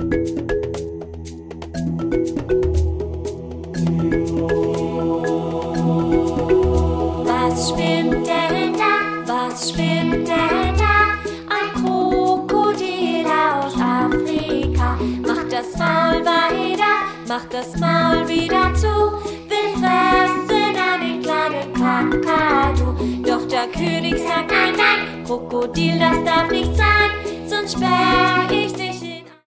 Was schwimmt denn da? Was schwimmt denn da? Ein Krokodil aus Afrika. Macht das Maul weiter, macht das Maul wieder zu, will fressen an den kleinen Kakadu. Doch der König sagt nein, nein, Krokodil, das darf nicht sein, sonst sperr ich dich